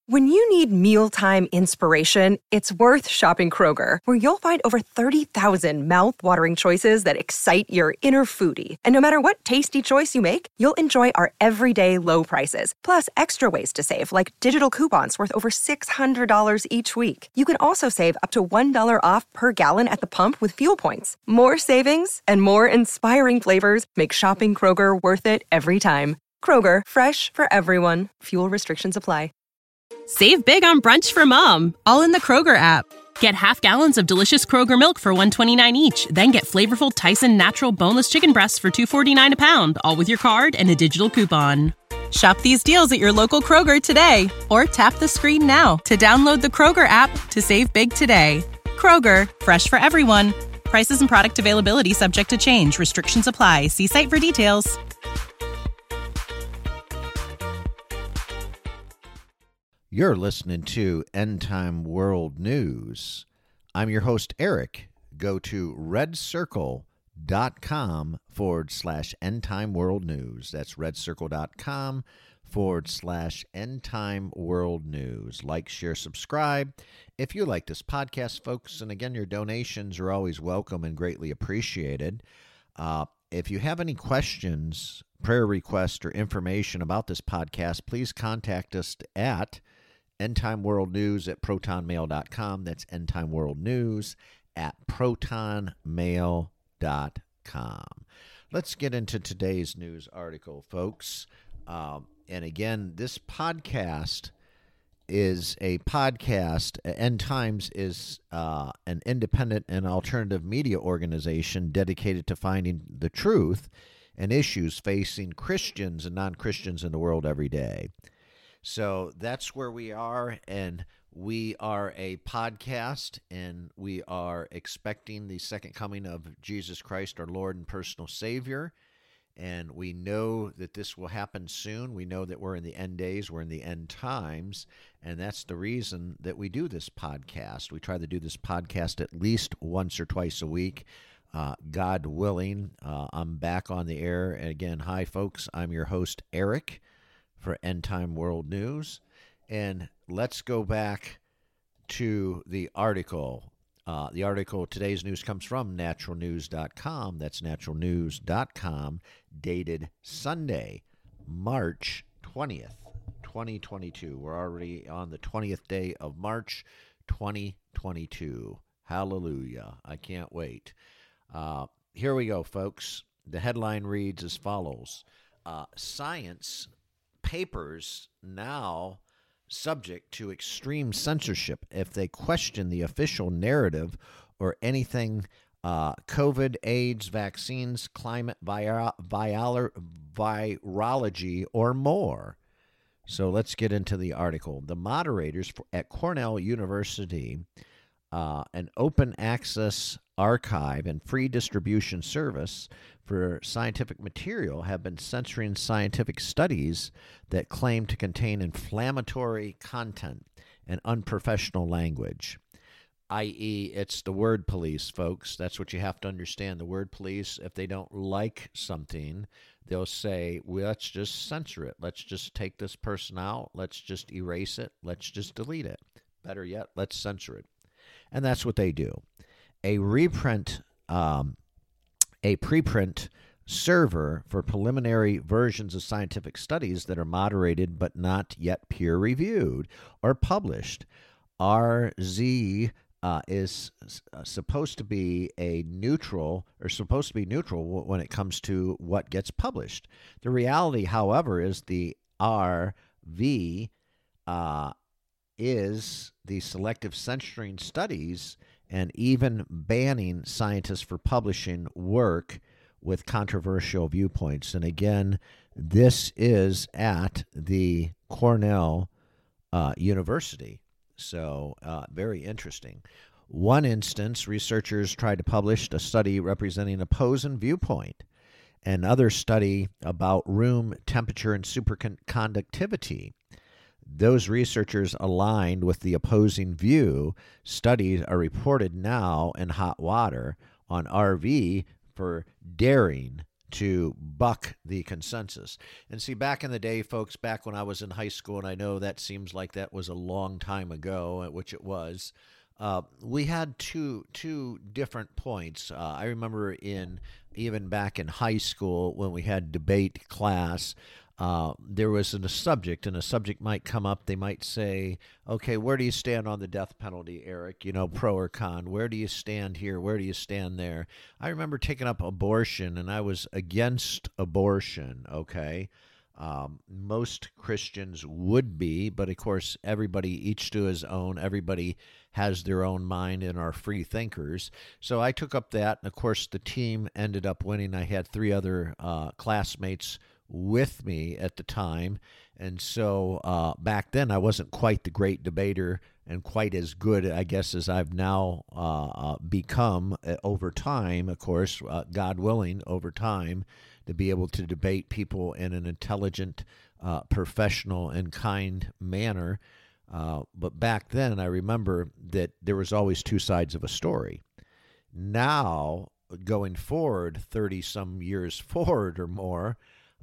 When you need mealtime inspiration, it's worth shopping Kroger, where you'll find over 30,000 mouth-watering choices that excite your inner foodie. And no matter what tasty choice you make, you'll enjoy our everyday low prices, plus extra ways to save, like digital coupons worth over $600 each week. You can also save up to $1 off per gallon at the pump with fuel points. More savings and more inspiring flavors make shopping Kroger worth it every time. Kroger, fresh for everyone. Fuel restrictions apply. Save big on brunch for mom, all in the Kroger app. Get half gallons of delicious Kroger milk for $1.29 each. Then get flavorful Tyson natural boneless chicken breasts for $2.49 a pound, all with your card and a digital coupon. Shop these deals at your local Kroger today, or tap the screen now to download the Kroger app to save big today. Kroger, fresh for everyone. Prices and product availability subject to change. Restrictions apply. See site for details. You're listening to End Time World News. I'm your host, Eric. Go to redcircle.com/End Time World News. That's redcircle.com/End Time World News. Like, share, subscribe. If you like this podcast, folks, and again, your donations are always welcome and greatly appreciated. If you have any questions, prayer requests, or information about this podcast, please contact us at endtimeworldnews@protonmail.com. That's endtimeworldnews@protonmail.com. Let's get into today's news article, folks. And again, this podcast is a podcast. End Times is an independent and alternative media organization dedicated to finding the truth and issues facing Christians and non-Christians in the world every day. So that's where we are, and we are a podcast, and we are expecting the second coming of Jesus Christ, our Lord and personal Savior, and we know that this will happen soon. We know that we're in the end days, we're in the end times, and that's the reason that we do this podcast. We try to do this podcast at least once or twice a week. God willing, I'm back on the air. And again, hi, folks. I'm your host, Eric, for End Time World News. And let's go back to the article. Today's news comes from naturalnews.com. That's naturalnews.com, dated Sunday, March 20th, 2022. We're already on the 20th day of March, 2022. Hallelujah. I can't wait. Here we go, folks. The headline reads as follows. Science papers now subject to extreme censorship if they question the official narrative or anything COVID, AIDS, vaccines, climate, virology, or more. So let's get into the article. The moderators at Cornell University, an open access archive and free distribution service for scientific material, have been censoring scientific studies that claim to contain inflammatory content and unprofessional language, i.e., it's the word police, folks. That's what you have to understand. The word police, if they don't like something, they'll say, well, let's just censor it. Let's just take this person out. Let's just erase it. Let's just delete it. Better yet, let's censor it. And that's what they do. A preprint server for preliminary versions of scientific studies that are moderated but not yet peer-reviewed or published. RZ is supposed to be neutral when it comes to what gets published. The reality, however, is the RV is the selective censoring studies and even banning scientists for publishing work with controversial viewpoints. And again, this is at the Cornell University. So very interesting. One instance, researchers tried to publish a study representing opposing viewpoint. Another study about room temperature and superconductivity. Those researchers aligned with the opposing view. Studies are reported now in hot water on RV for daring to buck the consensus. And see, back in the day, folks, back when I was in high school, and I know that seems like that was a long time ago, which it was, we had two different points. I remember even back in high school when we had debate class, there was a subject, and a subject might come up. They might say, okay, where do you stand on the death penalty, Eric? Pro or con? Where do you stand here? Where do you stand there? I remember taking up abortion, and I was against abortion, okay? Most Christians would be, but of course, everybody, each to his own. Everybody has their own mind and are free thinkers. So I took up that, and of course, the team ended up winning. I had 3 other classmates with me at the time. And so back then I wasn't quite the great debater and quite as good, I guess, as I've now become over time, of course, God willing, over time, to be able to debate people in an intelligent, professional, and kind manner. But back then I remember that there was always 2 sides of a story. Now, going forward, 30-some years forward or more,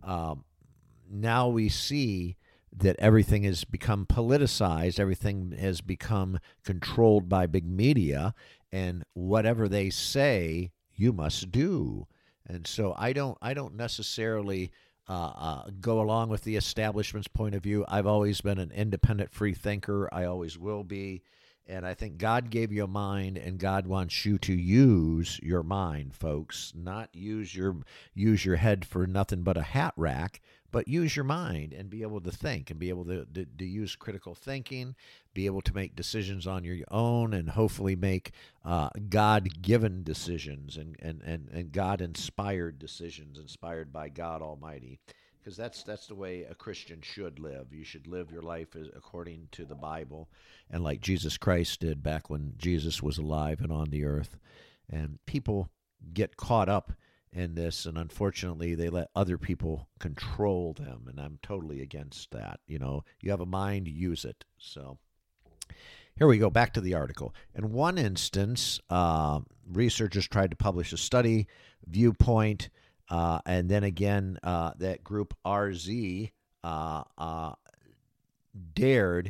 now we see that everything has become politicized, everything has become controlled by big media, and whatever they say, you must do. And so I don't necessarily go along with the establishment's point of view. I've always been an independent free thinker. I always will be. And I think God gave you a mind, and God wants you to use your mind, folks. Not use your head for nothing but a hat rack, but use your mind and be able to think and be able to use critical thinking, be able to make decisions on your own, and hopefully make God-given decisions and God-inspired decisions, inspired by God Almighty. Because that's the way a Christian should live. You should live your life according to the Bible, and like Jesus Christ did back when Jesus was alive and on the earth. And people get caught up in this, and unfortunately they let other people control them, and I'm totally against that. You have a mind, use it. So here we go, back to the article. In one instance, researchers tried to publish a study, Viewpoint, and then again, that group RZ dared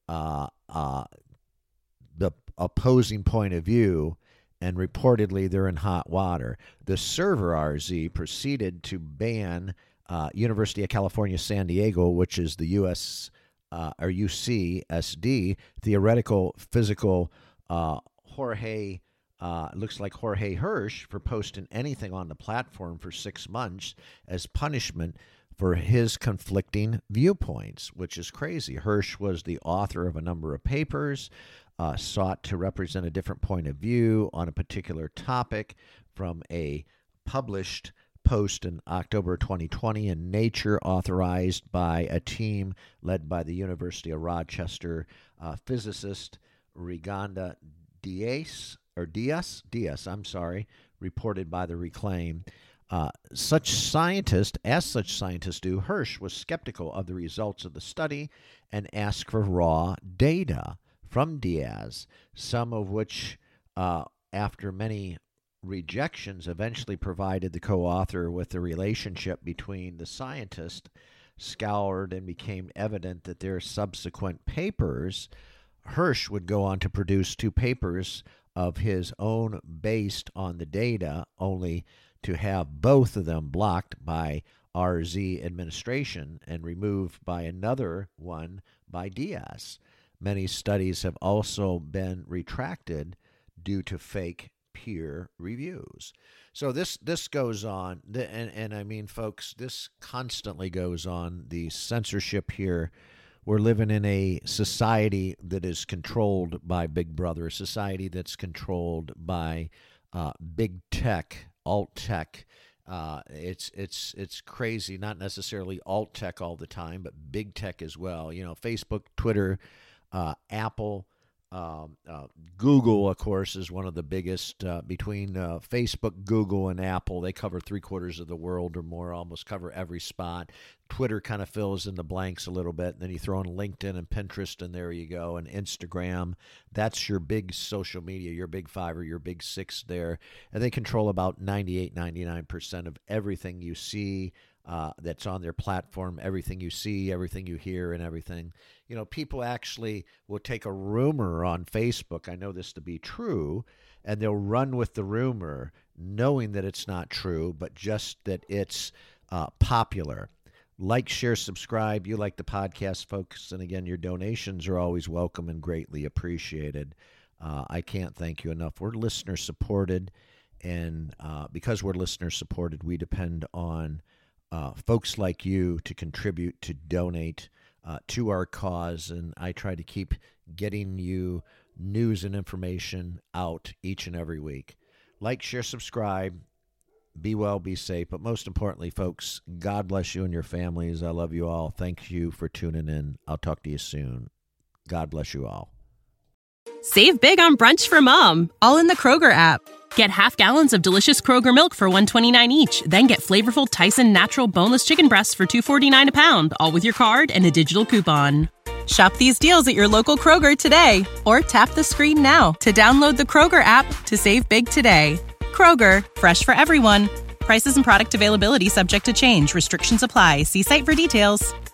the opposing point of view, and reportedly they're in hot water. The server RZ proceeded to ban University of California, San Diego, which is the or UCSD, theoretical physical Jorge. Looks like Jorge Hirsch, for posting anything on the platform for 6 months as punishment for his conflicting viewpoints, which is crazy. Hirsch was the author of a number of papers, sought to represent a different point of view on a particular topic from a published post in October 2020 in Nature, authorized by a team led by the University of Rochester physicist Rigonda Diaz, reported by the Reclaim. Such scientists do, Hirsch was skeptical of the results of the study and asked for raw data from Diaz, some of which, after many rejections, eventually provided the co-author with the relationship between the scientist, scoured, and became evident that their subsequent papers. Hirsch would go on to produce 2 papers of his own based on the data, only to have both of them blocked by RZ administration and removed by another one by Diaz. Many studies have also been retracted due to fake peer reviews. So this goes on, and I mean, folks, this constantly goes on. The censorship here. We're living in a society that is controlled by Big Brother, a society that's controlled by big tech, alt tech. It's crazy. Not necessarily alt tech all the time, but big tech as well. Facebook, Twitter, Apple, Google, of course, is one of the biggest between Facebook, Google, and Apple. They cover 3/4 of the world or more, almost cover every spot. Twitter kind of fills in the blanks a little bit. And then you throw in LinkedIn and Pinterest, and there you go. And Instagram, that's your big social media, your big 5 or your big 6 there. And they control about 98-99% of everything you see that's on their platform, everything you see, everything you hear, and everything. You know, people actually will take a rumor on Facebook, I know this to be true, and they'll run with the rumor knowing that it's not true, but just that it's popular. Like, share, subscribe. You like the podcast, folks. And again, your donations are always welcome and greatly appreciated. I can't thank you enough. We're listener supported. And because we're listener supported, we depend on folks like you to contribute, to donate to our cause. And I try to keep getting you news and information out each and every week. Like, share, subscribe. Be well, be safe. But most importantly, folks, God bless you and your families. I love you all. Thank you for tuning in. I'll talk to you soon. God bless you all. Save big on brunch for mom, all in the Kroger app. Get half gallons of delicious Kroger milk for $1.29 each. Then get flavorful Tyson natural boneless chicken breasts for $2.49 a pound, all with your card and a digital coupon. Shop these deals at your local Kroger today, or tap the screen now to download the Kroger app to save big today. Kroger, fresh for everyone. Prices and product availability subject to change. Restrictions apply. See site for details.